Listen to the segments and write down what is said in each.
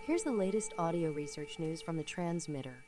Here's the latest audio research news from the transmitter.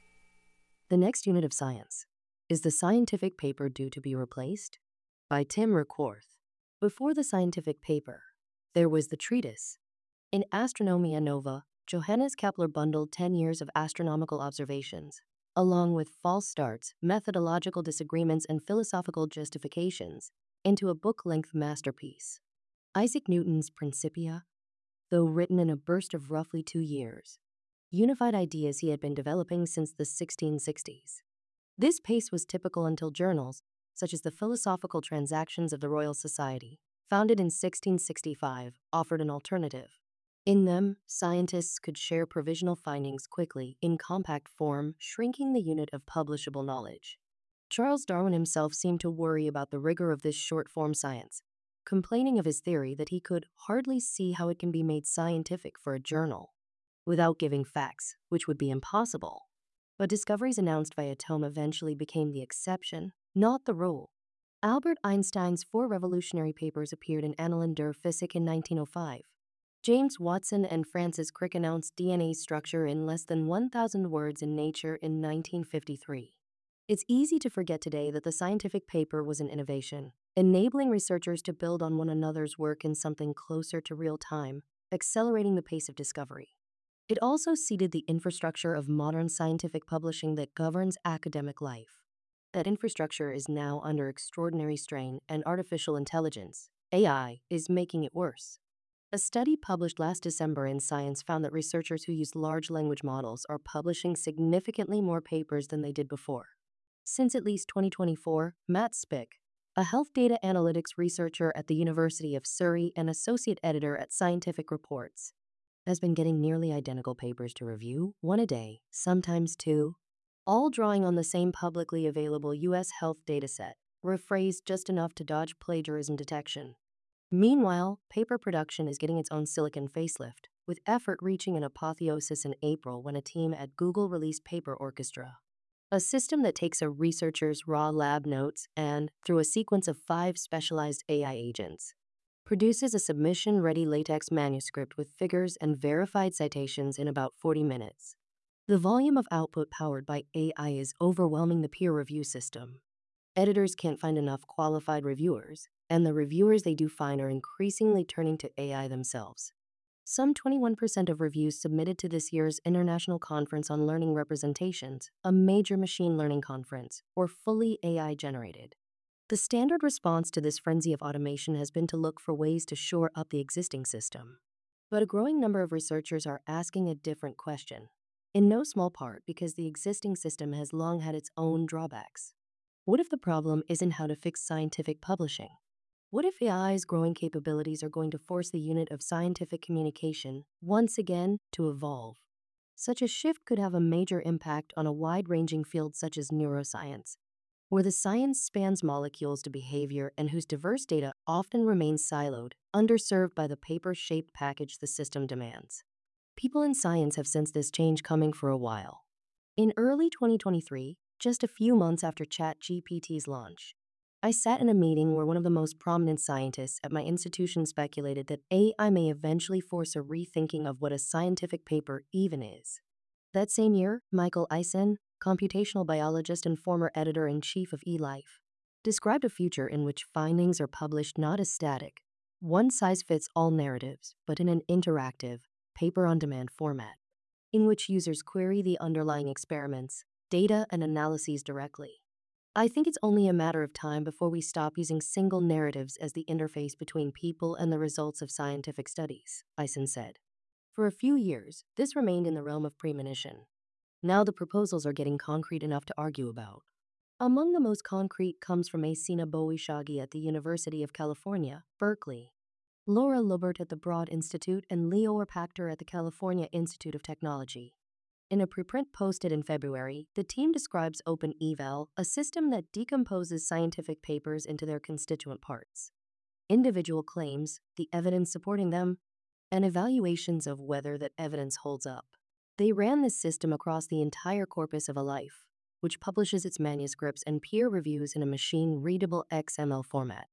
The next unit of science. Is the scientific paper due to be replaced? By Tim Recorth. Before the scientific paper, there was the treatise. In Astronomia Nova, Johannes Kepler bundled 10 years of astronomical observations, along with false starts, methodological disagreements, and philosophical justifications, into a book-length masterpiece. Isaac Newton's Principia, though written in a burst of roughly 2 years, unified ideas he had been developing since the 1660s. This pace was typical until journals, such as the Philosophical Transactions of the Royal Society, founded in 1665, offered an alternative. In them, scientists could share provisional findings quickly in compact form, shrinking the unit of publishable knowledge. Charles Darwin himself seemed to worry about the rigor of this short-form science, complaining of his theory that he could hardly see how it can be made scientific for a journal without giving facts, which would be impossible. But discoveries announced via tome eventually became the exception, not the rule. Albert Einstein's 4 revolutionary papers appeared in Annalen der Physik in 1905. James Watson and Francis Crick announced DNA structure in less than 1,000 words in Nature in 1953. It's easy to forget today that the scientific paper was an innovation, enabling researchers to build on one another's work in something closer to real time, accelerating the pace of discovery. It also seeded the infrastructure of modern scientific publishing that governs academic life. That infrastructure is now under extraordinary strain, and artificial intelligence, AI, is making it worse. A study published last December in Science found that researchers who use large language models are publishing significantly more papers than they did before. Since at least 2024, Matt Spick, a health data analytics researcher at the University of Surrey and associate editor at Scientific Reports, has been getting nearly identical papers to review, 1 a day, sometimes 2, all drawing on the same publicly available U.S. health dataset, rephrased just enough to dodge plagiarism detection. Meanwhile, paper production is getting its own silicon facelift, with effort reaching an apotheosis in April when a team at Google released Paper Orchestra, a system that takes a researcher's raw lab notes and, through a sequence of 5 specialized AI agents, produces a submission-ready LaTeX manuscript with figures and verified citations in about 40 minutes. The volume of output powered by AI is overwhelming the peer review system. Editors can't find enough qualified reviewers, and the reviewers they do find are increasingly turning to AI themselves. Some 21% of reviews submitted to this year's International Conference on Learning Representations, a major machine learning conference, were fully AI-generated. The standard response to this frenzy of automation has been to look for ways to shore up the existing system. But a growing number of researchers are asking a different question, in no small part because the existing system has long had its own drawbacks. What if the problem isn't how to fix scientific publishing? What if AI's growing capabilities are going to force the unit of scientific communication, once again, to evolve? Such a shift could have a major impact on a wide-ranging field such as neuroscience, where the science spans molecules to behavior and whose diverse data often remains siloed, underserved by the paper-shaped package the system demands. People in science have sensed this change coming for a while. In early 2023, just a few months after ChatGPT's launch, I sat in a meeting where one of the most prominent scientists at my institution speculated that AI may eventually force a rethinking of what a scientific paper even is. That same year, Michael Eisen, computational biologist and former editor-in-chief of eLife, described a future in which findings are published not as static, one-size-fits-all narratives, but in an interactive, paper-on-demand format, in which users query the underlying experiments, data, and analyses directly. I think it's only a matter of time before we stop using single narratives as the interface between people and the results of scientific studies, Eisen said. For a few years, this remained in the realm of premonition. Now the proposals are getting concrete enough to argue about. Among the most concrete comes from Asina Boishagi at the University of California, Berkeley, Laura Lubert at the Broad Institute, and Leo Pachter at the California Institute of Technology. In a preprint posted in February, the team describes OpenEval, a system that decomposes scientific papers into their constituent parts: individual claims, the evidence supporting them, and evaluations of whether that evidence holds up. They ran this system across the entire corpus of a life, which publishes its manuscripts and peer reviews in a machine-readable XML format.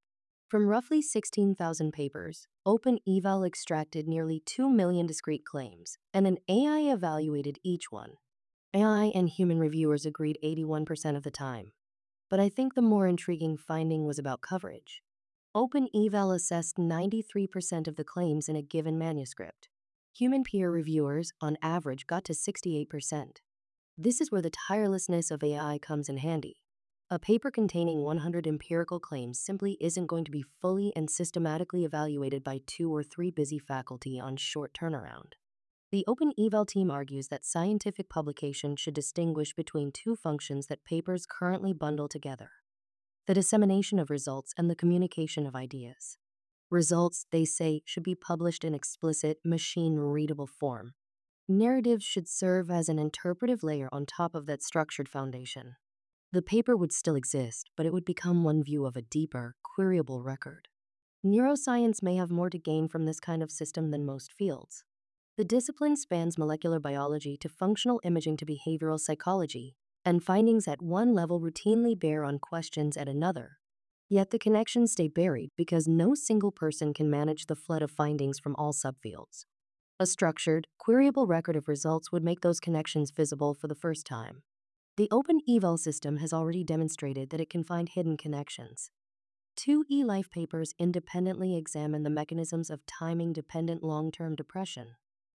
From roughly 16,000 papers, OpenEval extracted nearly 2 million discrete claims, and an AI evaluated each one. AI and human reviewers agreed 81% of the time. But I think the more intriguing finding was about coverage. OpenEval assessed 93% of the claims in a given manuscript. Human peer reviewers, on average, got to 68%. This is where the tirelessness of AI comes in handy. A paper containing 100 empirical claims simply isn't going to be fully and systematically evaluated by 2 or 3 busy faculty on short turnaround. The OpenEval team argues that scientific publication should distinguish between two functions that papers currently bundle together: the dissemination of results and the communication of ideas. Results, they say, should be published in explicit, machine-readable form. Narratives should serve as an interpretive layer on top of that structured foundation. The paper would still exist, but it would become one view of a deeper, queryable record. Neuroscience may have more to gain from this kind of system than most fields. The discipline spans molecular biology to functional imaging to behavioral psychology, and findings at one level routinely bear on questions at another. Yet the connections stay buried because no single person can manage the flood of findings from all subfields. A structured, queryable record of results would make those connections visible for the first time. The OpenEval system has already demonstrated that it can find hidden connections. 2 eLife papers independently examine the mechanisms of timing-dependent long-term depression,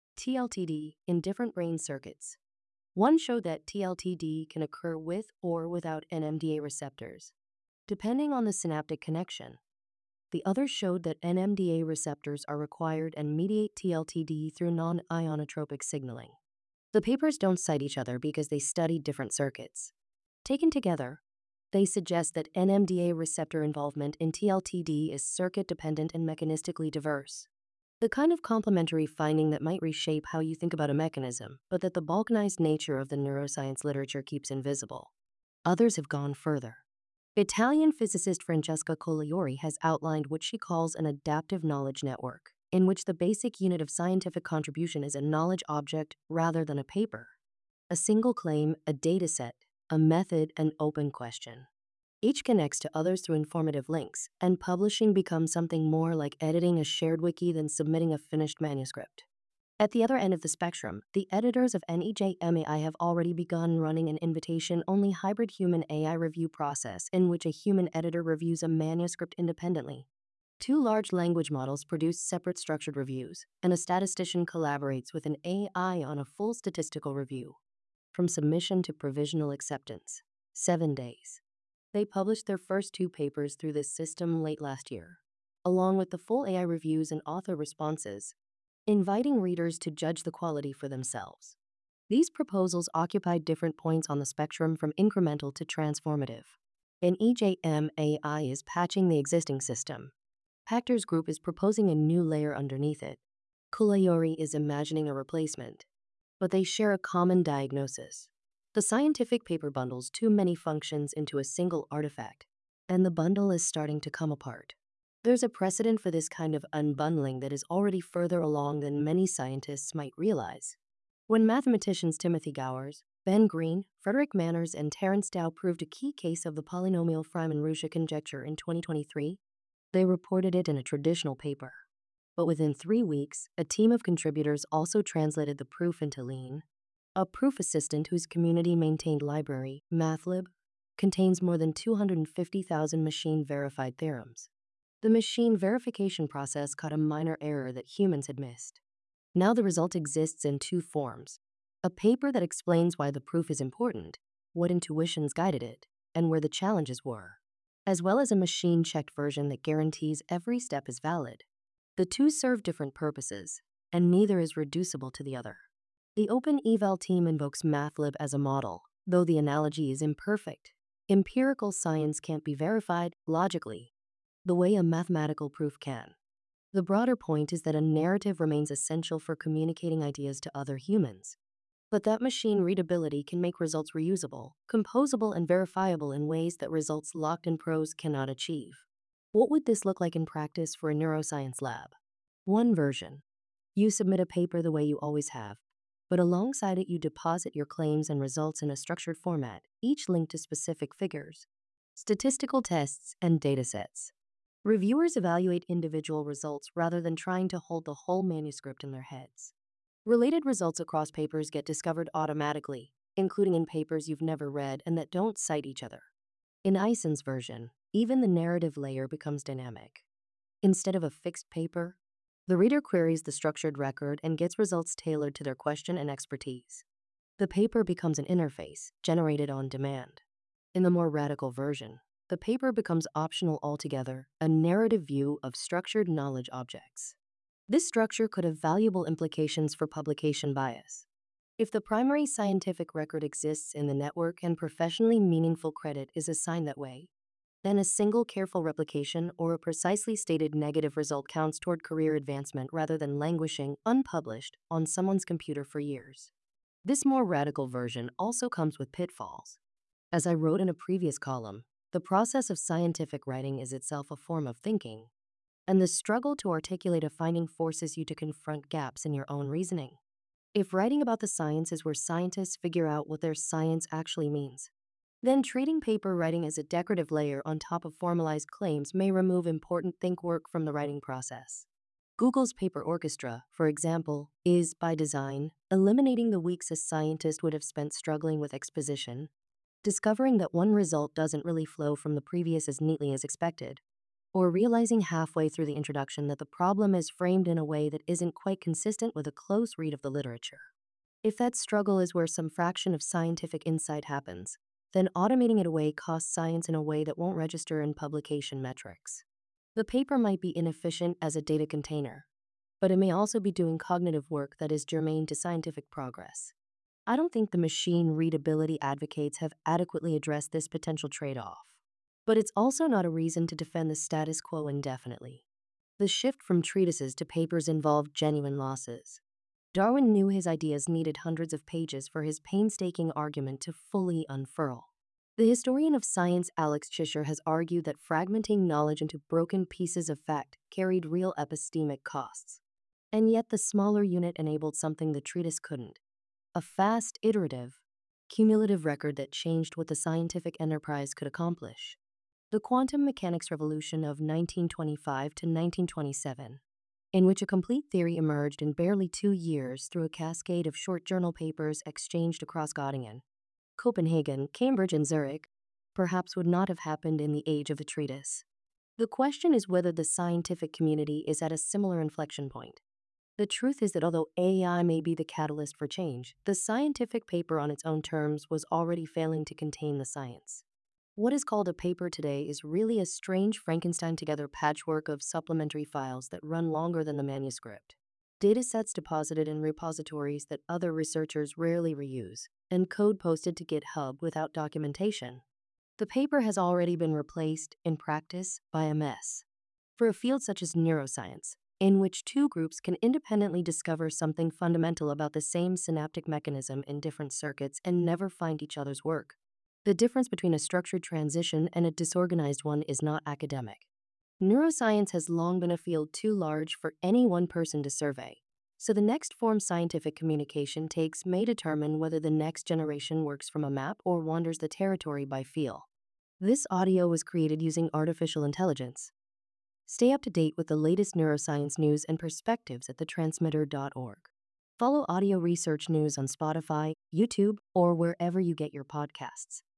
TLTD, in different brain circuits. One showed that TLTD can occur with or without NMDA receptors, depending on the synaptic connection. The other showed that NMDA receptors are required and mediate TLTD through non-ionotropic signaling. The papers don't cite each other because they study different circuits. Taken together, they suggest that NMDA receptor involvement in TLTD is circuit-dependent and mechanistically diverse. The kind of complementary finding that might reshape how you think about a mechanism, but that the balkanized nature of the neuroscience literature keeps invisible. Others have gone further. Italian physicist Francesca Coliori has outlined what she calls an adaptive knowledge network, in which the basic unit of scientific contribution is a knowledge object rather than a paper. A single claim, a dataset, a method, an open question. Each connects to others through informative links, and publishing becomes something more like editing a shared wiki than submitting a finished manuscript. At the other end of the spectrum, the editors of NEJMAI have already begun running an invitation-only hybrid human-AI review process in which a human editor reviews a manuscript independently. 2 large language models produce separate structured reviews, and a statistician collaborates with an AI on a full statistical review. From submission to provisional acceptance, 7 days. They published their first 2 papers through this system late last year, along with the full AI reviews and author responses, inviting readers to judge the quality for themselves. These proposals occupied different points on the spectrum from incremental to transformative. NEJMAI is patching the existing system. Pachter's group is proposing a new layer underneath it. Coliori is imagining a replacement. But they share a common diagnosis. The scientific paper bundles too many functions into a single artifact, and the bundle is starting to come apart. There's a precedent for this kind of unbundling that is already further along than many scientists might realize. When mathematicians Timothy Gowers, Ben Green, Frederick Manners, and Terence Dow proved a key case of the polynomial Freiman-Ruscha conjecture in 2023, they reported it in a traditional paper. But within 3 weeks, a team of contributors also translated the proof into Lean. A proof assistant whose community-maintained library, MathLib, contains more than 250,000 machine-verified theorems. The machine verification process caught a minor error that humans had missed. Now the result exists in 2 forms: a paper that explains why the proof is important, what intuitions guided it, and where the challenges were, as well as a machine-checked version that guarantees every step is valid. The 2 serve different purposes, and neither is reducible to the other. The OpenEval team invokes MathLib as a model, though the analogy is imperfect. Empirical science can't be verified logically the way a mathematical proof can. The broader point is that a narrative remains essential for communicating ideas to other humans, but that machine readability can make results reusable, composable, and verifiable in ways that results locked in prose cannot achieve. What would this look like in practice for a neuroscience lab? One version: you submit a paper the way you always have, but alongside it you deposit your claims and results in a structured format, each linked to specific figures, statistical tests, and datasets. Reviewers evaluate individual results rather than trying to hold the whole manuscript in their heads. Related results across papers get discovered automatically, including in papers you've never read and that don't cite each other. In Eison's version, even the narrative layer becomes dynamic. Instead of a fixed paper, the reader queries the structured record and gets results tailored to their question and expertise. The paper becomes an interface, generated on demand. In the more radical version, the paper becomes optional altogether, a narrative view of structured knowledge objects. This structure could have valuable implications for publication bias. If the primary scientific record exists in the network and professionally meaningful credit is assigned that way, then a single careful replication or a precisely stated negative result counts toward career advancement rather than languishing, unpublished, on someone's computer for years. This more radical version also comes with pitfalls. As I wrote in a previous column, the process of scientific writing is itself a form of thinking, and the struggle to articulate a finding forces you to confront gaps in your own reasoning. If writing about the science is where scientists figure out what their science actually means, then treating paper writing as a decorative layer on top of formalized claims may remove important think work from the writing process. Google's Paper Orchestra, for example, is, by design, eliminating the weeks a scientist would have spent struggling with exposition, discovering that one result doesn't really flow from the previous as neatly as expected, or realizing halfway through the introduction that the problem is framed in a way that isn't quite consistent with a close read of the literature. If that struggle is where some fraction of scientific insight happens, then automating it away costs science in a way that won't register in publication metrics. The paper might be inefficient as a data container, but it may also be doing cognitive work that is germane to scientific progress. I don't think the machine readability advocates have adequately addressed this potential trade-off. But it's also not a reason to defend the status quo indefinitely. The shift from treatises to papers involved genuine losses. Darwin knew his ideas needed hundreds of pages for his painstaking argument to fully unfurl. The historian of science Alex Chisher has argued that fragmenting knowledge into broken pieces of fact carried real epistemic costs. And yet the smaller unit enabled something the treatise couldn't: a fast, iterative, cumulative record that changed what the scientific enterprise could accomplish. The quantum mechanics revolution of 1925 to 1927, in which a complete theory emerged in barely 2 years through a cascade of short journal papers exchanged across Göttingen, Copenhagen, Cambridge, and Zurich, perhaps would not have happened in the age of the treatise. The question is whether the scientific community is at a similar inflection point. The truth is that although AI may be the catalyst for change, the scientific paper on its own terms was already failing to contain the science. What is called a paper today is really a strange Frankenstein-together patchwork of supplementary files that run longer than the manuscript. Datasets deposited in repositories that other researchers rarely reuse, and code posted to GitHub without documentation. The paper has already been replaced, in practice, by a mess. For a field such as neuroscience, in which two groups can independently discover something fundamental about the same synaptic mechanism in different circuits and never find each other's work, the difference between a structured transition and a disorganized one is not academic. Neuroscience has long been a field too large for any one person to survey, so the next form scientific communication takes may determine whether the next generation works from a map or wanders the territory by feel. This audio was created using artificial intelligence. Stay up to date with the latest neuroscience news and perspectives at thetransmitter.org. Follow audio research news on Spotify, YouTube, or wherever you get your podcasts.